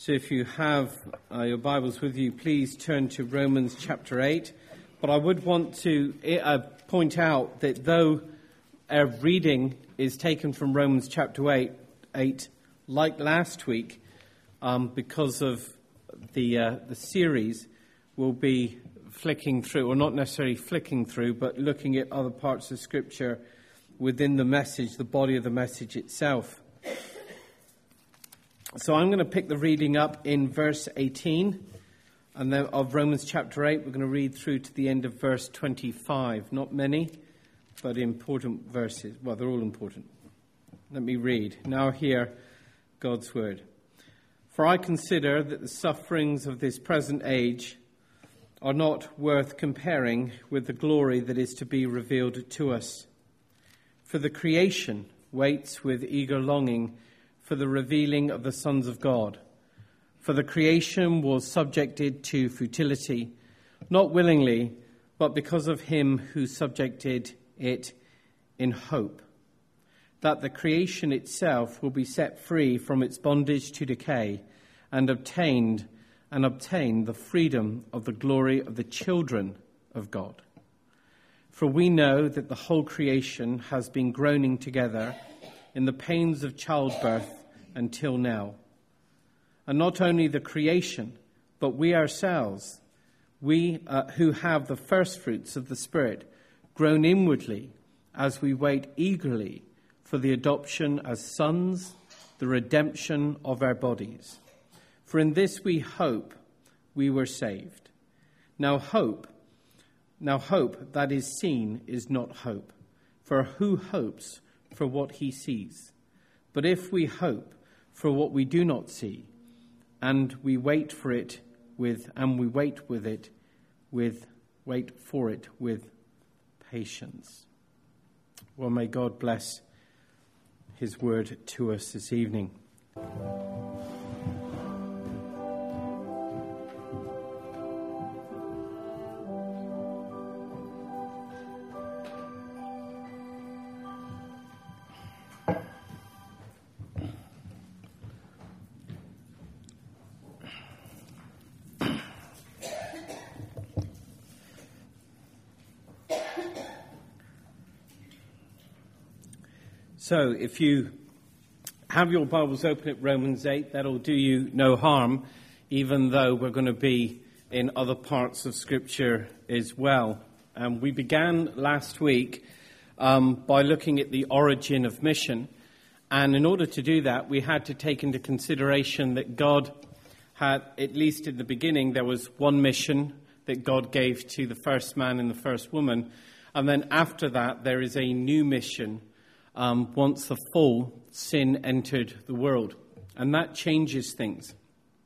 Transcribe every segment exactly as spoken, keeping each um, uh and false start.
So if you have uh, your Bibles with you, please turn to Romans chapter eight. But I would want to uh, point out that though our reading is taken from Romans chapter eight, eight like last week, um, because of the uh, the series, we'll be flicking through, or not necessarily flicking through, but looking at other parts of Scripture within the message, the body of the message itself. So I'm going to pick the reading up in verse eighteen and then of Romans chapter eight. We're going to read through to the end of verse twenty-five. Not many, but important verses. Well, they're all important. Let me read. Now hear God's word. For I consider that the sufferings of this present age are not worth comparing with the glory that is to be revealed to us. For the creation waits with eager longing for the revealing of the sons of God. For the creation was subjected to futility, not willingly, but because of him who subjected it in hope, that the creation itself will be set free from its bondage to decay and obtained and obtain the freedom of the glory of the children of God. For we know that the whole creation has been groaning together in the pains of childbirth until now. And not only the creation, but we ourselves, we uh, who have the first fruits of the Spirit, groan inwardly as we wait eagerly for the adoption as sons, the redemption of our bodies. For in this we hope we were saved. Now hope, now hope that is seen is not hope. For who hopes for what he sees? But if we hope for what we do not see, and we wait for it with, and we wait with it, with, wait for it with patience. Well, may God bless his word to us this evening. So if you have your Bibles open at Romans eight, that'll do you no harm, even though we're going to be in other parts of Scripture as well. Um, we began last week um, by looking at the origin of mission. And in order to do that, we had to take into consideration that God had, at least in the beginning, there was one mission that God gave to the first man and the first woman. And then after that, there is a new mission Um, once the full sin entered the world. And that changes things.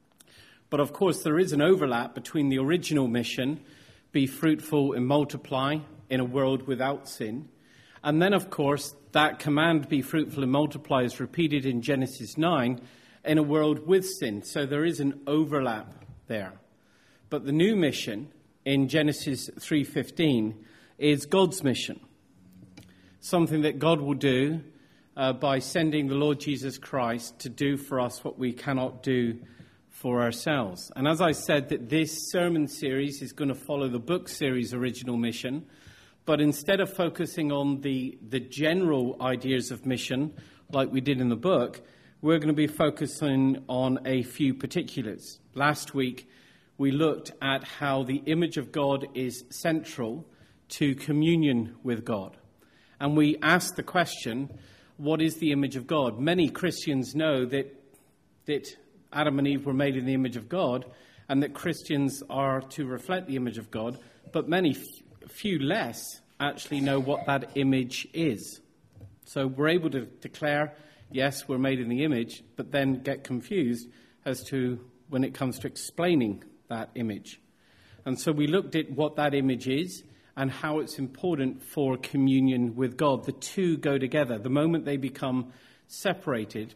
But of course, there is an overlap between the original mission, be fruitful and multiply in a world without sin. And then, of course, that command, be fruitful and multiply, is repeated in Genesis nine in a world with sin. So there is an overlap there. But the new mission in Genesis three fifteen is God's mission. Something that God will do uh, by sending the Lord Jesus Christ to do for us what we cannot do for ourselves. And as I said, that this sermon series is going to follow the book series Original Mission, but instead of focusing on the, the general ideas of mission, like we did in the book, we're going to be focusing on a few particulars. Last week, we looked at how the image of God is central to communion with God. And we asked the question, what is the image of God? Many Christians know that that Adam and Eve were made in the image of God, and that Christians are to reflect the image of God, but many, few less, actually know what that image is. So we're able to declare, yes, we're made in the image, but then get confused as to when it comes to explaining that image. And so we looked at what that image is, and how it's important for communion with God. The two go together. The moment they become separated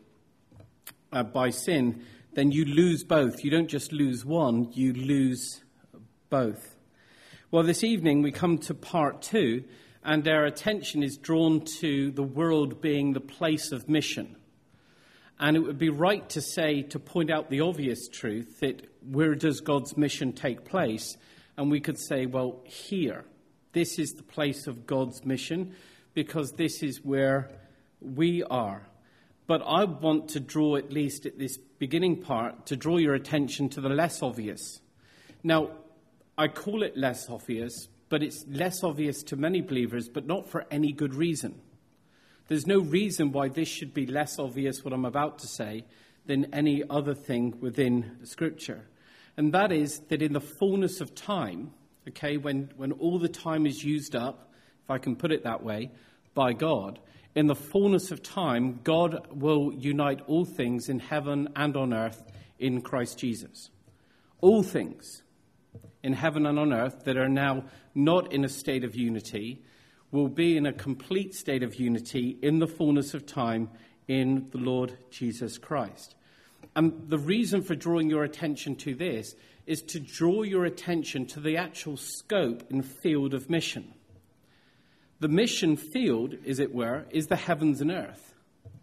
uh, by sin, then you lose both. You don't just lose one, you lose both. Well, this evening we come to part two, and our attention is drawn to the world being the place of mission. And it would be right to say, to point out the obvious truth, that where does God's mission take place? And we could say, well, here. This is the place of God's mission, because this is where we are. But I want to draw, at least at this beginning part, to draw your attention to the less obvious. Now, I call it less obvious, but it's less obvious to many believers, but not for any good reason. There's no reason why this should be less obvious, what I'm about to say, than any other thing within Scripture. And that is that in the fullness of time, okay, when, when all the time is used up, if I can put it that way, by God, in the fullness of time, God will unite all things in heaven and on earth in Christ Jesus. All things in heaven and on earth that are now not in a state of unity will be in a complete state of unity in the fullness of time in the Lord Jesus Christ. And the reason for drawing your attention to this is to draw your attention to the actual scope and field of mission. The mission field, as it were, is the heavens and earth.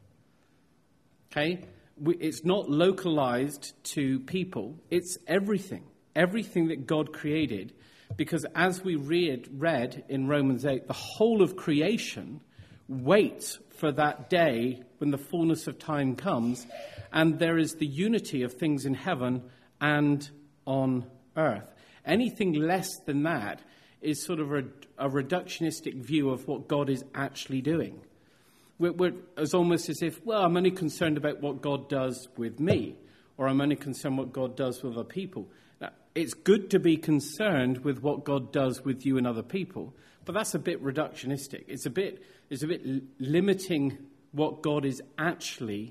Okay? It's not localized to people. It's everything. Everything that God created. Because as we read, read in Romans eight, the whole of creation waits for that day when the fullness of time comes, and there is the unity of things in heaven and on earth. Anything less than that is sort of a, a reductionistic view of what God is actually doing. We're, we're, it's almost as if, well, I'm only concerned about what God does with me, or I'm only concerned what God does with other people. Now, it's good to be concerned with what God does with you and other people, but that's a bit reductionistic. It's a bit, it's a bit limiting what God is actually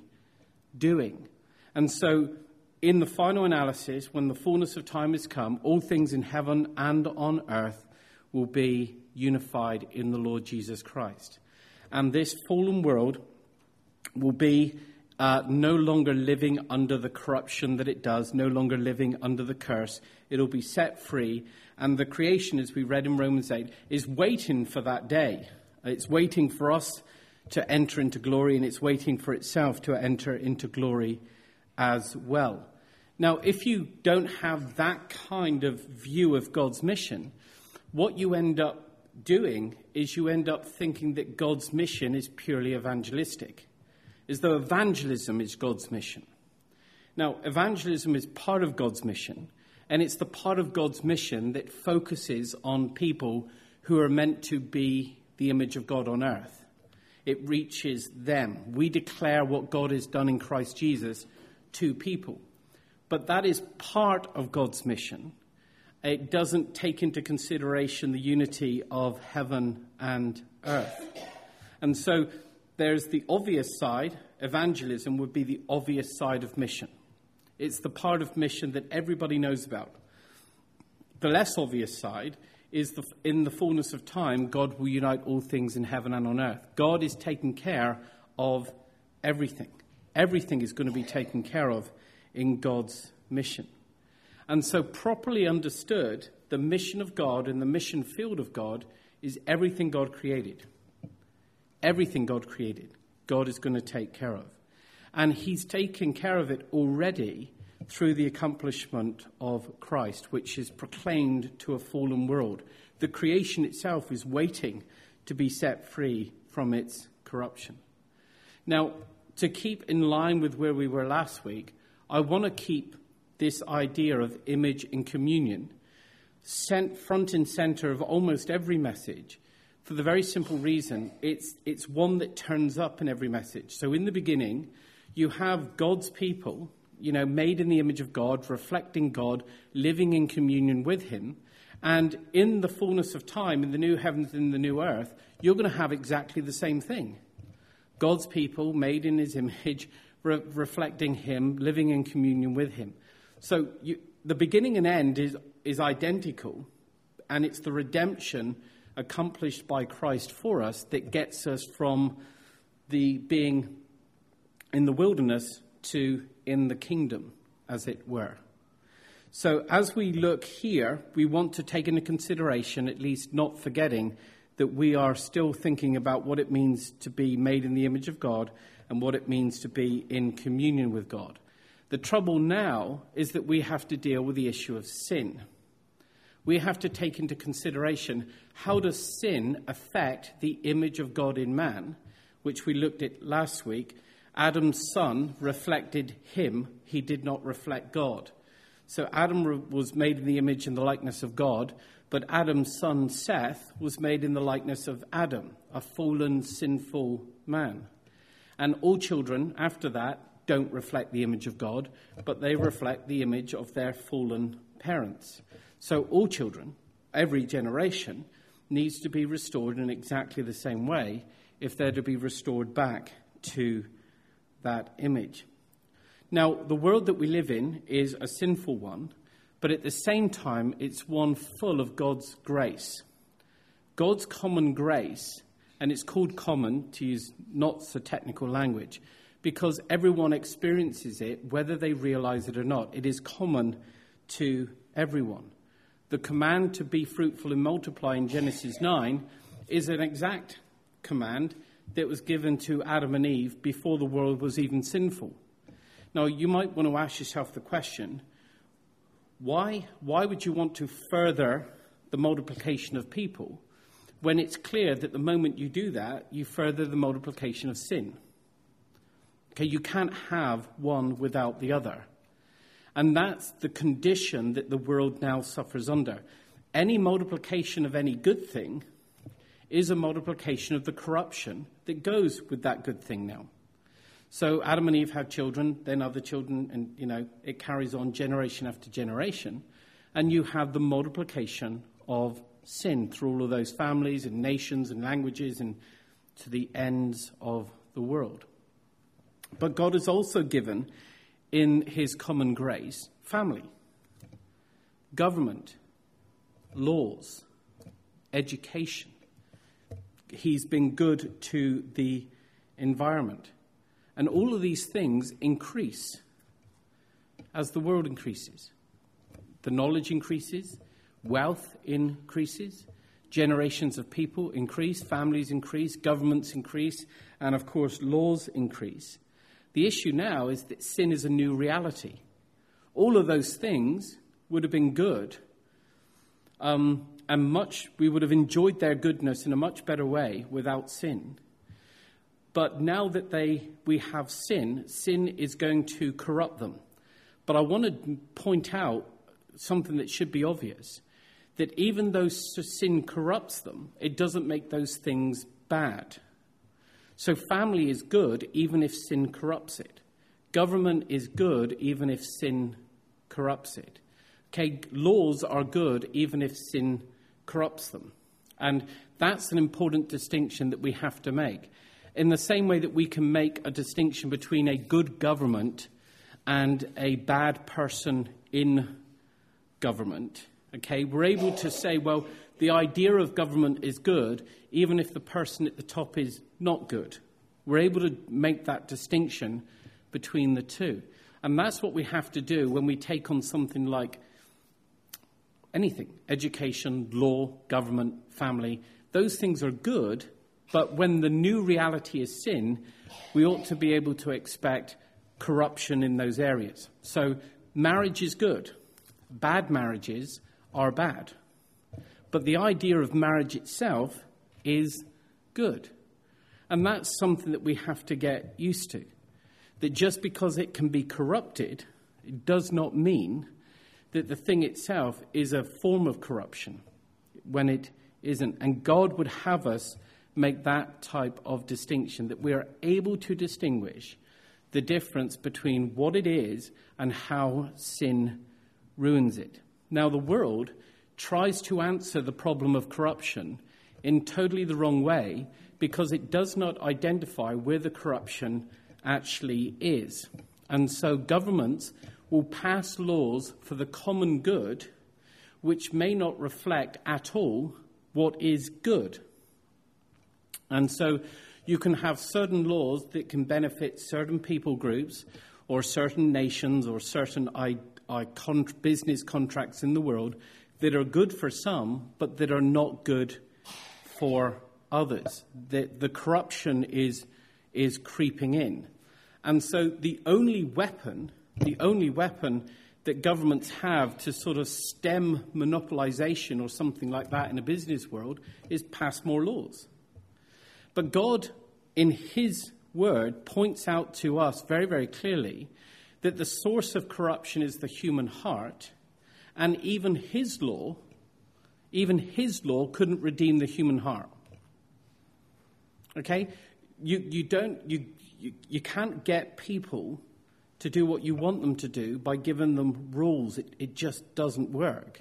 doing. And so in the final analysis, when the fullness of time has come, all things in heaven and on earth will be unified in the Lord Jesus Christ. And this fallen world will be uh, no longer living under the corruption that it does, no longer living under the curse. It'll be set free. And the creation, as we read in Romans eight, is waiting for that day. It's waiting for us to enter into glory, and it's waiting for itself to enter into glory as well. Now, if you don't have that kind of view of God's mission, what you end up doing is you end up thinking that God's mission is purely evangelistic, as though evangelism is God's mission. Now, evangelism is part of God's mission, and it's the part of God's mission that focuses on people who are meant to be the image of God on earth. It reaches them. We declare what God has done in Christ Jesus to people. But that is part of God's mission. It doesn't take into consideration the unity of heaven and earth. And so there's the obvious side. Evangelism would be the obvious side of mission. It's the part of mission that everybody knows about. The less obvious side is the, in the fullness of time, God will unite all things in heaven and on earth. God is taking care of everything. Everything is going to be taken care of in God's mission. And so properly understood, the mission of God and the mission field of God is everything God created. Everything God created, God is going to take care of. And he's taken care of it already through the accomplishment of Christ, which is proclaimed to a fallen world. The creation itself is waiting to be set free from its corruption. Now, to keep in line with where we were last week, I want to keep this idea of image and communion sent front and center of almost every message, for the very simple reason it's it's one that turns up in every message. So in the beginning, you have God's people, you know, made in the image of God, reflecting God, living in communion with him. And in the fullness of time, in the new heavens and the new earth, you're going to have exactly the same thing. God's people made in his image, re- reflecting him, living in communion with him. So you, the beginning and end is, is identical, and it's the redemption accomplished by Christ for us that gets us from the being in the wilderness to in the kingdom, as it were. So as we look here, we want to take into consideration, at least not forgetting, that we are still thinking about what it means to be made in the image of God and what it means to be in communion with God. The trouble now is that we have to deal with the issue of sin. We have to take into consideration, how does sin affect the image of God in man, which we looked at last week. Adam's son reflected him, he did not reflect God. So Adam was made in the image and the likeness of God, but Adam's son Seth was made in the likeness of Adam, a fallen, sinful man. And all children after that don't reflect the image of God, but they reflect the image of their fallen parents. So all children, every generation, needs to be restored in exactly the same way if they're to be restored back to that image. Now, the world that we live in is a sinful one, but at the same time, it's one full of God's grace. God's common grace, and it's called common, to use not so technical language, because everyone experiences it, whether they realize it or not. It is common to everyone. The command to be fruitful and multiply in Genesis nine is an exact command that was given to Adam and Eve before the world was even sinful. Now, you might want to ask yourself the question, why, why would you want to further the multiplication of people when it's clear that the moment you do that, you further the multiplication of sin? Okay, you can't have one without the other. And that's the condition that the world now suffers under. Any multiplication of any good thing is a multiplication of the corruption that goes with that good thing now. So Adam and Eve had children, then other children, and, you know, it carries on generation after generation. And you have the multiplication of sin through all of those families and nations and languages and to the ends of the world. But God has also given, in his common grace, family, government, laws, education. He's been good to the environment. And all of these things increase as the world increases. The knowledge increases, wealth increases, generations of people increase, families increase, governments increase, and of course laws increase. The issue now is that sin is a new reality. All of those things would have been good, um, and much we would have enjoyed their goodness in a much better way without sin. But now that they we have sin, sin is going to corrupt them. But I want to point out something that should be obvious, that even though sin corrupts them, it doesn't make those things bad. So family is good even if sin corrupts it. Government is good even if sin corrupts it. Okay, laws are good even if sin corrupts them. And that's an important distinction that we have to make. In the same way that we can make a distinction between a good government and a bad person in government, okay, we're able to say, well, the idea of government is good, even if the person at the top is not good. We're able to make that distinction between the two. And that's what we have to do when we take on something like anything, education, law, government, family. Those things are good, but when the new reality is sin, we ought to be able to expect corruption in those areas. So marriage is good. Bad marriages are bad. But the idea of marriage itself is good. And that's something that we have to get used to. That just because it can be corrupted, it does not mean that the thing itself is a form of corruption when it isn't. And God would have us make that type of distinction, that we are able to distinguish the difference between what it is and how sin ruins it. Now, the world tries to answer the problem of corruption in totally the wrong way because it does not identify where the corruption actually is. And so governments will pass laws for the common good which may not reflect at all what is good. And so you can have certain laws that can benefit certain people groups or certain nations or certain I, I con- business contracts in the world that are good for some, but that are not good for others. The, the corruption is, is creeping in. And so the only weapon, the only weapon that governments have to sort of stem monopolization or something like that in a business world is pass more laws. But God, in his word, points out to us very, very clearly that the source of corruption is the human heart, and even his law, even his law couldn't redeem the human heart. Okay? You you don't you you, you can't get people to do what you want them to do by giving them rules. It, it just doesn't work.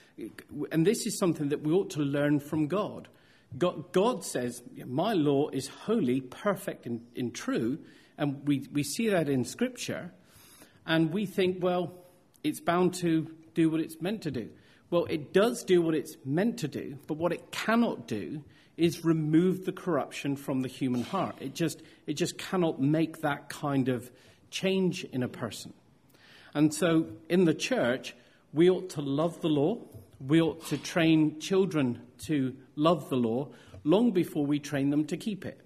And this is something that we ought to learn from God. God, God says, my law is holy, perfect, and, and true. And we, we see that in Scripture. And we think, well, it's bound to do what it's meant to do. Well, it does do what it's meant to do. But what it cannot do is remove the corruption from the human heart. It just, it just cannot make that kind of change in a person. And so in the church, we ought to love the law. We ought to train children to love the law long before we train them to keep it.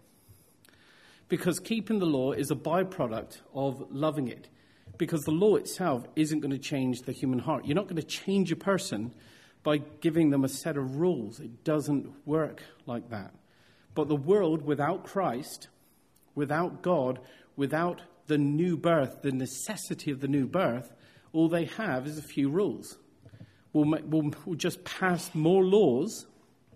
Because keeping the law is a byproduct of loving it. Because the law itself isn't going to change the human heart. You're not going to change a person by giving them a set of rules. It doesn't work like that. But the world without Christ, without God, without the new birth, the necessity of the new birth, all they have is a few rules. We'll, we'll, we'll just pass more laws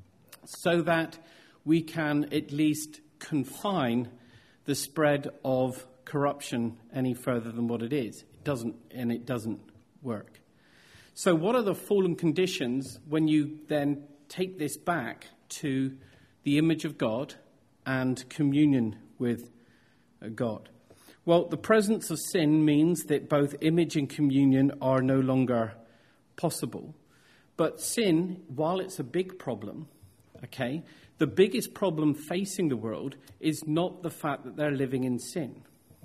so that we can at least confine the spread of corruption any further than what it is. It doesn't, and it doesn't work. So what are the fallen conditions when you then take this back to the image of God and communion with God? Well, the presence of sin means that both image and communion are no longer possible. But sin, while it's a big problem, okay, the biggest problem facing the world is not the fact that they're living in sin.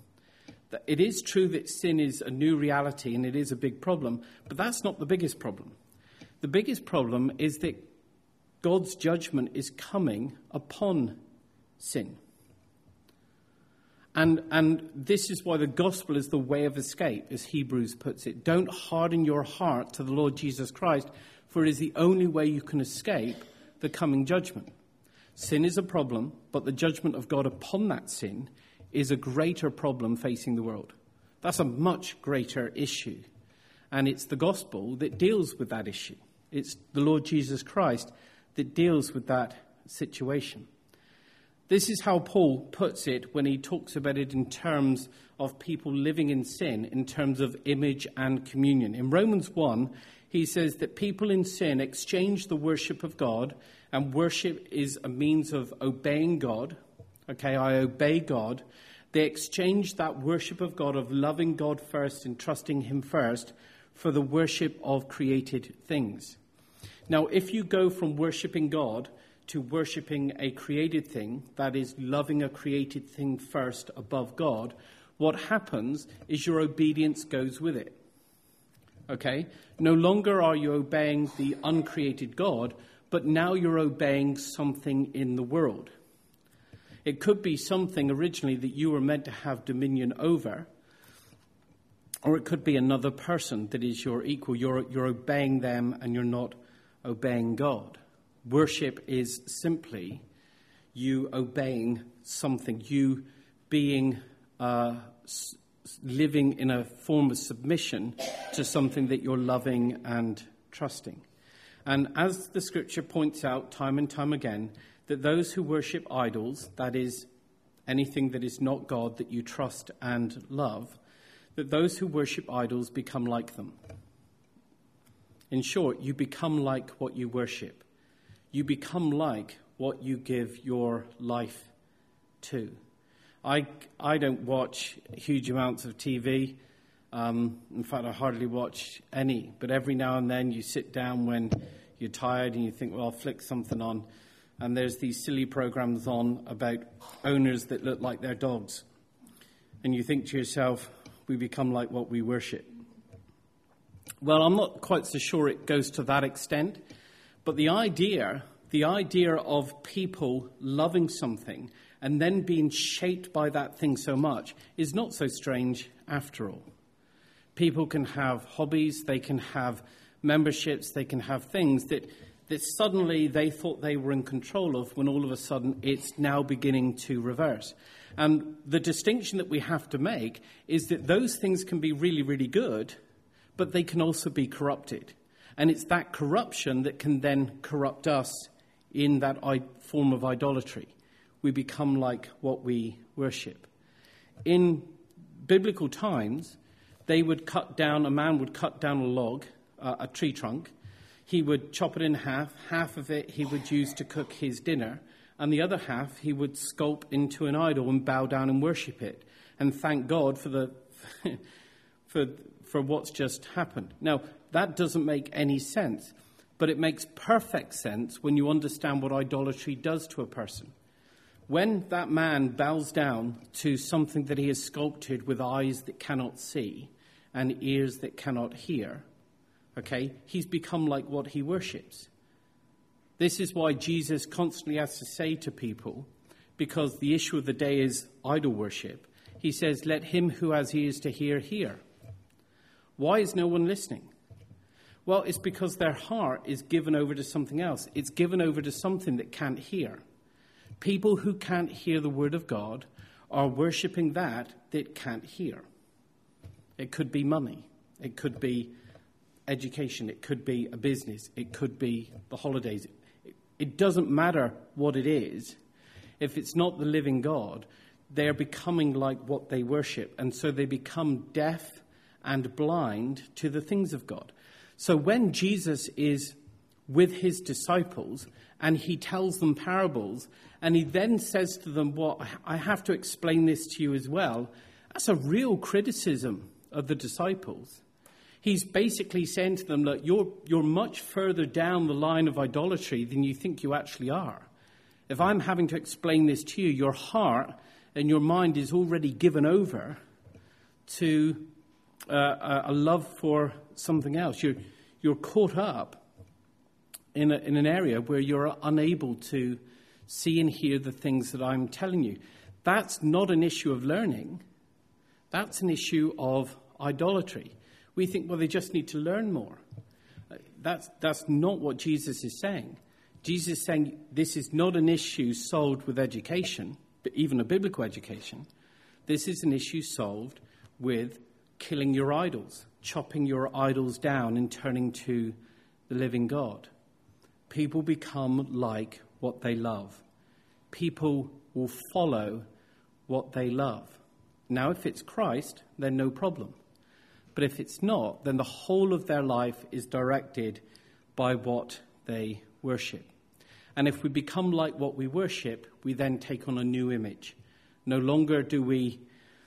It is true that sin is a new reality and it is a big problem, but that's not the biggest problem. The biggest problem is that God's judgment is coming upon sin. And and this is why the gospel is the way of escape, as Hebrews puts it. Don't harden your heart to the Lord Jesus Christ, for it is the only way you can escape the coming judgment. Sin is a problem, but the judgment of God upon that sin is a greater problem facing the world. That's a much greater issue. And it's the gospel that deals with that issue. It's the Lord Jesus Christ that deals with that situation. This is how Paul puts it when he talks about it in terms of people living in sin, in terms of image and communion. In Romans one, he says that people in sin exchange the worship of God, and worship is a means of obeying God. Okay, I obey God. They exchange that worship of God, of loving God first and trusting him first, for the worship of created things. Now, if you go from worshipping God to worshipping a created thing, that is, loving a created thing first above God, what happens is your obedience goes with it. Okay? No longer are you obeying the uncreated God, but now you're obeying something in the world. It could be something originally that you were meant to have dominion over, or it could be another person that is your equal. You're, you're obeying them and you're not obeying God. Worship is simply you obeying something, you being uh, s- living in a form of submission to something that you're loving and trusting. And as the scripture points out time and time again, that those who worship idols, that is, anything that is not God that you trust and love, that those who worship idols become like them. In short, you become like what you worship. You become like what you give your life to. I, I don't watch huge amounts of T V. Um, in fact, I hardly watch any. But every now and then you sit down when you're tired and you think, well, I'll flick something on. And there's these silly programs on about owners that look like their dogs. And you think to yourself, we become like what we worship. Well, I'm not quite so sure it goes to that extent. But the idea the idea of people loving something and then being shaped by that thing so much is not so strange after all. People can have hobbies, they can have memberships, they can have things that, that suddenly they thought they were in control of, when all of a sudden it's now beginning to reverse. And the distinction that we have to make is that those things can be really, really good, but they can also be corrupted. And it's that corruption that can then corrupt us in that form of idolatry. We become like what we worship. In biblical times, they would cut down, a man would cut down a log, uh, a tree trunk. He would chop it in half. Half of it he would use to cook his dinner. And the other half he would sculpt into an idol and bow down and worship it. And thank God for the for for what's just happened. Now, that doesn't make any sense. But it makes perfect sense when you understand what idolatry does to a person. When that man bows down to something that he has sculpted with eyes that cannot see and ears that cannot hear, okay, he's become like what he worships. This is why Jesus constantly has to say to people, because the issue of the day is idol worship, he says, let him who has ears to hear, hear. Why is no one listening? Well, it's because their heart is given over to something else. It's given over to something that can't hear. People who can't hear the word of God are worshipping that that can't hear. It could be money. It could be education. It could be a business. It could be the holidays. It doesn't matter what it is. If it's not the living God, they're becoming like what they worship. And so they become deaf and blind to the things of God. So when Jesus is with his disciples and he tells them parables and he then says to them, well, I have to explain this to you as well, that's a real criticism of the disciples. He's basically saying to them, look, you're, you're much further down the line of idolatry than you think you actually are. If I'm having to explain this to you, your heart and your mind is already given over to uh, a love for something else. You're, you're caught up in, a, in an area where you're unable to see and hear the things that I'm telling you. That's not an issue of learning. That's an issue of idolatry. We think, well, they just need to learn more. That's, that's not what Jesus is saying. Jesus is saying this is not an issue solved with education, but even a biblical education. This is an issue solved with killing your idols, chopping your idols down and turning to the living God. People become like what they love. People will follow what they love. Now, if it's Christ, then no problem. But if it's not, then the whole of their life is directed by what they worship. And if we become like what we worship, we then take on a new image. No longer do we,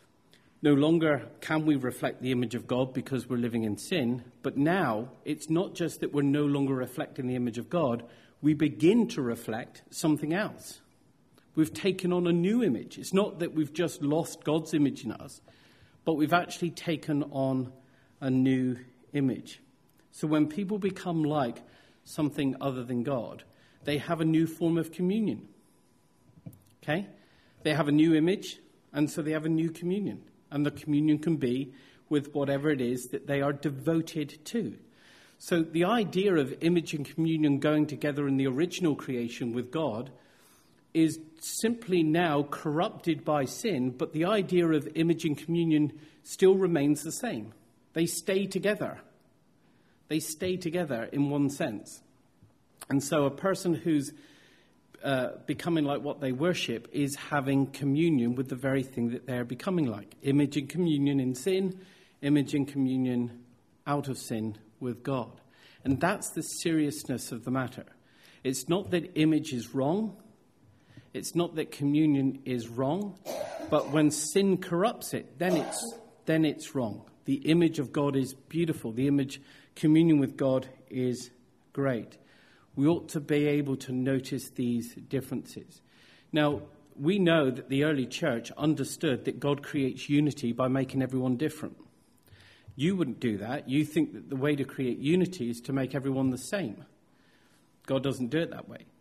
no longer can we reflect the image of God because we're living in sin, but now it's not just that we're no longer reflecting the image of God, we begin to reflect something else. We've taken on a new image. It's not that we've just lost God's image in us, but we've actually taken on a new image. So when people become like something other than God, they have a new form of communion. Okay? They have a new image, and so they have a new communion. And the communion can be with whatever it is that they are devoted to. So the idea of image and communion going together in the original creation with God is simply now corrupted by sin, but the idea of image and communion still remains the same. They stay together. They stay together in one sense. And so a person who's uh, becoming like what they worship is having communion with the very thing that they're becoming like. Image and communion in sin, image and communion out of sin with God. And that's the seriousness of the matter. It's not that image is wrong. It's not that communion is wrong. But when sin corrupts it, then it's, then it's wrong. The image of God is beautiful. The image, communion with God is great. We ought to be able to notice these differences. Now, we know that the early church understood that God creates unity by making everyone different. You wouldn't do that. You think that the way to create unity is to make everyone the same. God doesn't do it that way.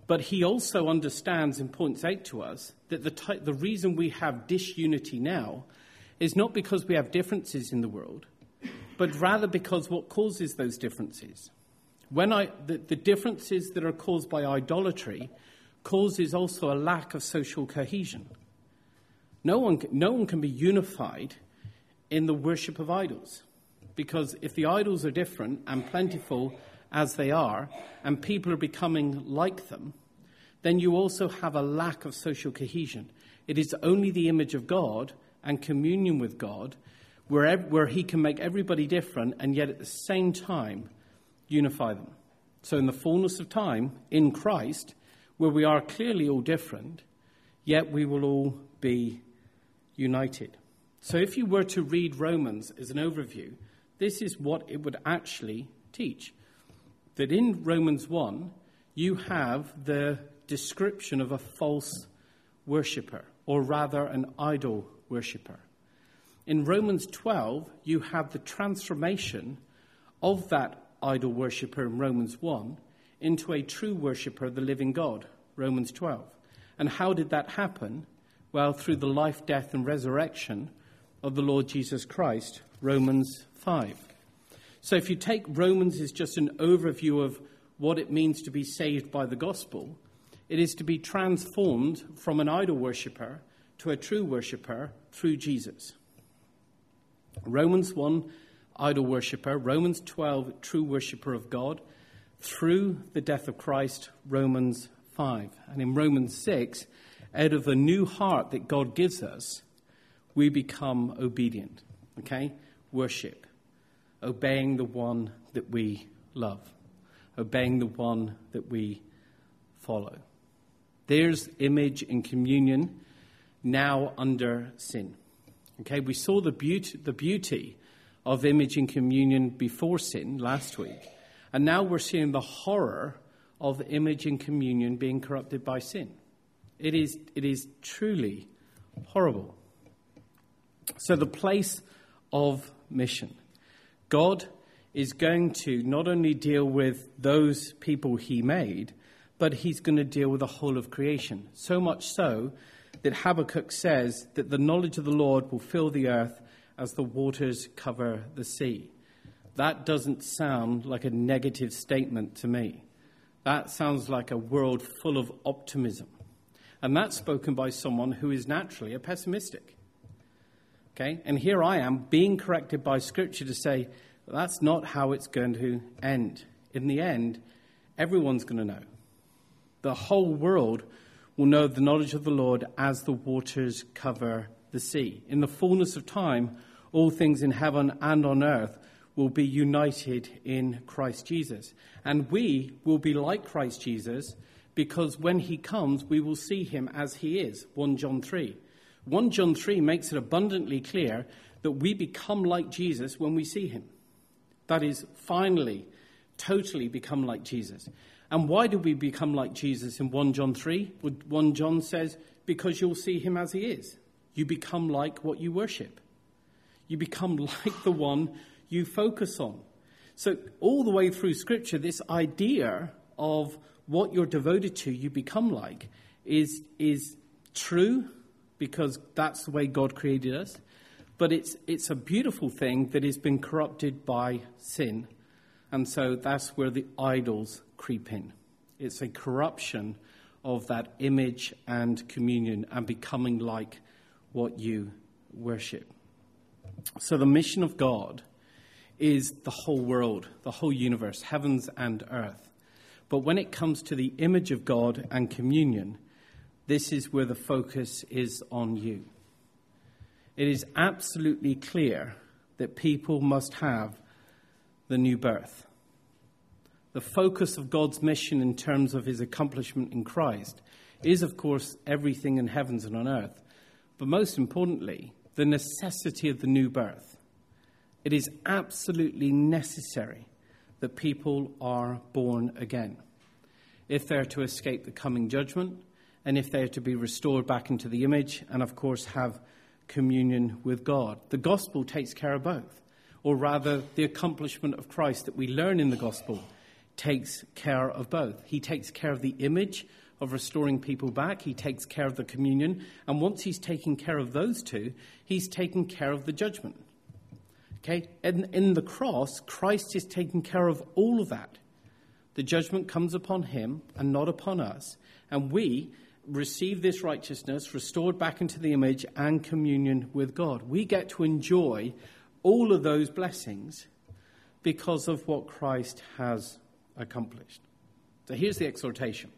But he also understands and points out to us that the, ty- the reason we have disunity now is not because we have differences in the world, but rather because what causes those differences. When I, the, the differences that are caused by idolatry causes also a lack of social cohesion. No one, no one can be unified in the worship of idols, because if the idols are different and plentiful as they are, and people are becoming like them, then you also have a lack of social cohesion. It is only the image of God and communion with God where, where he can make everybody different and yet at the same time unify them. So in the fullness of time, in Christ, where we are clearly all different, yet we will all be united. So if you were to read Romans as an overview, this is what it would actually teach. That in Romans one, you have the description of a false worshipper, or rather an idol worshipper. In Romans twelve, you have the transformation of that idol worshipper in Romans one into a true worshipper of the living God, Romans twelve. And how did that happen? Well, through the life, death, and resurrection of the Lord Jesus Christ, Romans five. So if you take Romans as just an overview of what it means to be saved by the gospel, it is to be transformed from an idol worshipper to a true worshipper through Jesus. Romans one, idol worshipper. Romans twelve, true worshipper of God through the death of Christ, Romans five. And in Romans six, out of the new heart that God gives us, we become obedient. Okay? Worship. Obeying the one that we love. Obeying the one that we follow. There's image and communion now under sin. Okay, we saw the beauty, the beauty of image and communion before sin last week. And now we're seeing the horror of image and communion being corrupted by sin. It is, it is truly horrible. So the place of mission. God is going to not only deal with those people he made, but he's going to deal with the whole of creation. So much so that Habakkuk says that the knowledge of the Lord will fill the earth as the waters cover the sea. That doesn't sound like a negative statement to me. That sounds like a world full of optimism. And that's spoken by someone who is naturally a pessimistic. Okay? And here I am being corrected by Scripture to say, that's not how it's going to end. In the end, everyone's going to know. The whole world will know the knowledge of the Lord as the waters cover the sea. In the fullness of time, all things in heaven and on earth will be united in Christ Jesus. And we will be like Christ Jesus because when he comes, we will see him as he is, First John three. First John three makes it abundantly clear that we become like Jesus when we see him. That is, finally, totally become like Jesus. And why do we become like Jesus in First John three? First John says, because you'll see him as he is. You become like what you worship. You become like the one you focus on. So all the way through Scripture, this idea of what you're devoted to, you become like, is, is true because that's the way God created us. But it's it's a beautiful thing that has been corrupted by sin. And so that's where the idols creep in. It's a corruption of that image and communion and becoming like what you worship. So the mission of God is the whole world, the whole universe, heavens and earth. But when it comes to the image of God and communion, this is where the focus is on you. It is absolutely clear that people must have the new birth. The focus of God's mission in terms of his accomplishment in Christ is, of course, everything in heavens and on earth. But most importantly, the necessity of the new birth. It is absolutely necessary that people are born again. If they're to escape the coming judgment, and if they're to be restored back into the image, and of course have communion with God. The gospel takes care of both. Or rather, the accomplishment of Christ that we learn in the gospel takes care of both. He takes care of the image of restoring people back. He takes care of the communion. And once he's taken care of those two, he's taken care of the judgment. Okay? And in the cross, Christ is taking care of all of that. The judgment comes upon him and not upon us. And we receive this righteousness, restored back into the image and communion with God. We get to enjoy all of those blessings because of what Christ has accomplished. So here's the exhortation.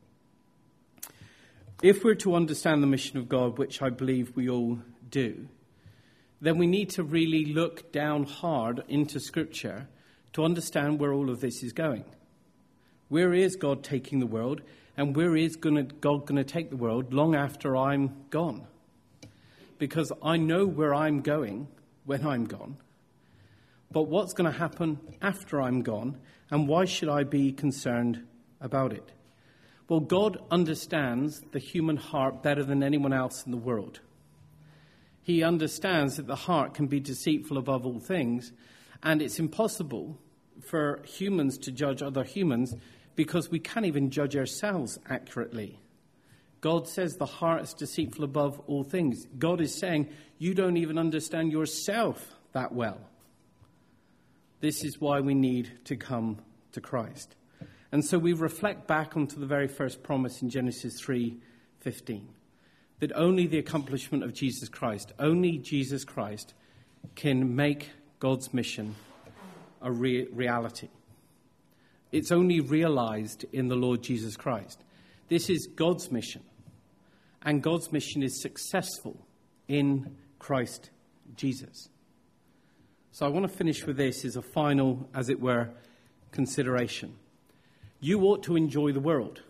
If we're to understand the mission of God, which I believe we all do, then we need to really look down hard into Scripture to understand where all of this is going. Where is God taking the world, and where is gonna, God going to take the world long after I'm gone? Because I know where I'm going when I'm gone, but what's going to happen after I'm gone, and why should I be concerned about it? Well, God understands the human heart better than anyone else in the world. He understands that the heart can be deceitful above all things, and it's impossible for humans to judge other humans because we can't even judge ourselves accurately. God says the heart is deceitful above all things. God is saying you don't even understand yourself that well. This is why we need to come to Christ. And so we reflect back onto the very first promise in Genesis three fifteen, that only the accomplishment of Jesus Christ, only Jesus Christ can make God's mission a re- reality. It's only realized in the Lord Jesus Christ. This is God's mission, and God's mission is successful in Christ Jesus. So I want to finish with this as a final, as it were, consideration. You ought to enjoy the world.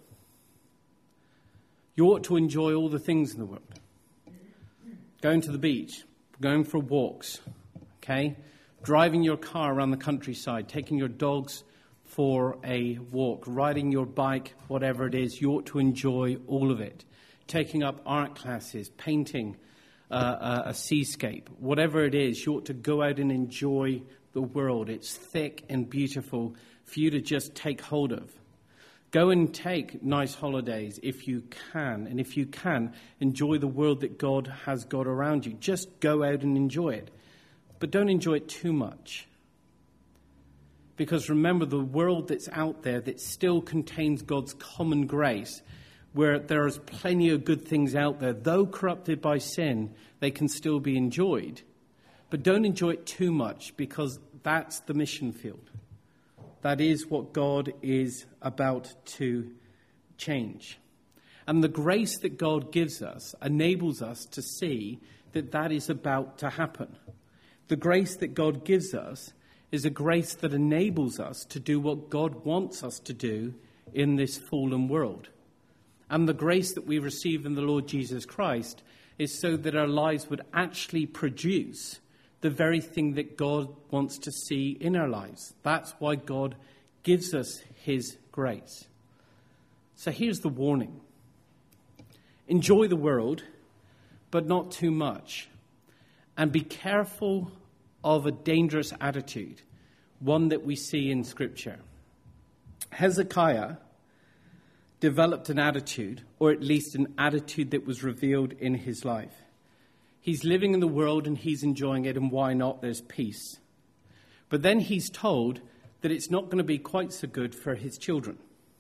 You ought to enjoy all the things in the world. Going to the beach, going for walks, okay? Driving your car around the countryside, taking your dogs for a walk, riding your bike, whatever it is, you ought to enjoy all of it. Taking up art classes, painting uh, a seascape, whatever it is, you ought to go out and enjoy the world. It's thick and beautiful for you to just take hold of. Go and take nice holidays if you can. And if you can, enjoy the world that God has got around you. Just go out and enjoy it. But don't enjoy it too much. Because remember, the world that's out there that still contains God's common grace, where there is plenty of good things out there, though corrupted by sin, they can still be enjoyed. But don't enjoy it too much, because that's the mission field. That is what God is about to change. And the grace that God gives us enables us to see that that is about to happen. The grace that God gives us is a grace that enables us to do what God wants us to do in this fallen world. And the grace that we receive in the Lord Jesus Christ is so that our lives would actually produce the very thing that God wants to see in our lives. That's why God gives us his grace. So here's the warning. Enjoy the world, but not too much. And be careful of a dangerous attitude, one that we see in Scripture. Hezekiah developed an attitude, or at least an attitude that was revealed in his life. He's living in the world and he's enjoying it, and why not? There's peace. But then he's told that it's not going to be quite so good for his children.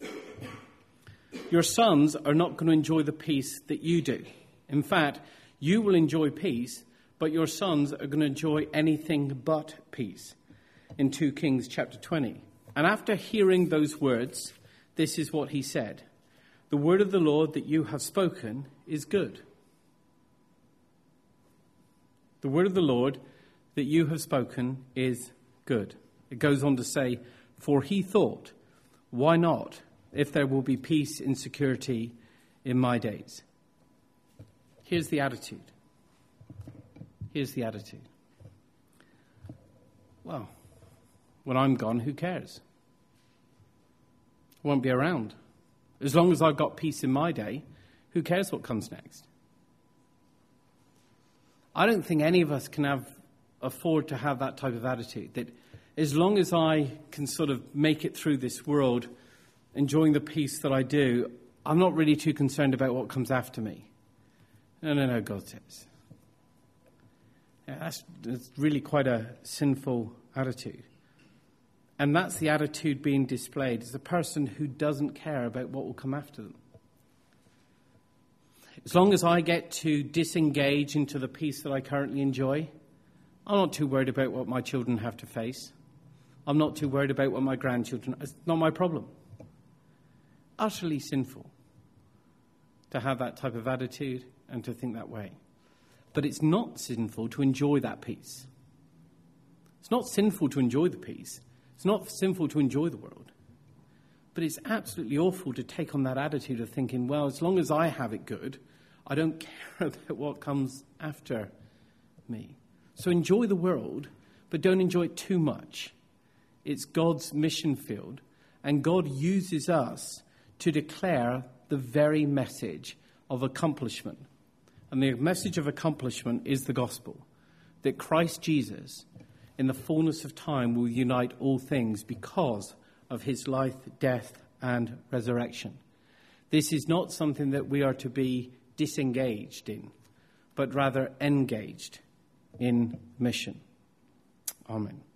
Your sons are not going to enjoy the peace that you do. In fact, you will enjoy peace, but your sons are going to enjoy anything but peace. In Second Kings chapter twenty. And after hearing those words, this is what he said. The word of the Lord that you have spoken is good. The word of the Lord that you have spoken is good. It goes on to say, for he thought, why not, if there will be peace and security in my days? Here's the attitude. Here's the attitude. Well, when I'm gone, who cares? I won't be around. As long as I've got peace in my day, who cares what comes next? I don't think any of us can have afford to have that type of attitude, that as long as I can sort of make it through this world, enjoying the peace that I do, I'm not really too concerned about what comes after me. No, no, no, God says. Yeah, that's, that's really quite a sinful attitude. And that's the attitude being displayed. It's the person who doesn't care about what will come after them. As long as I get to disengage into the peace that I currently enjoy, I'm not too worried about what my children have to face. I'm not too worried about what my grandchildren... It's not my problem. Utterly sinful to have that type of attitude and to think that way. But it's not sinful to enjoy that peace. It's not sinful to enjoy the peace. It's not sinful to enjoy the world. But it's absolutely awful to take on that attitude of thinking, well, as long as I have it good, I don't care about what comes after me. So enjoy the world, but don't enjoy it too much. It's God's mission field, and God uses us to declare the very message of accomplishment. And the message of accomplishment is the gospel, that Christ Jesus, in the fullness of time, will unite all things because of his life, death, and resurrection. This is not something that we are to be disengaged in, but rather engaged in mission. Amen.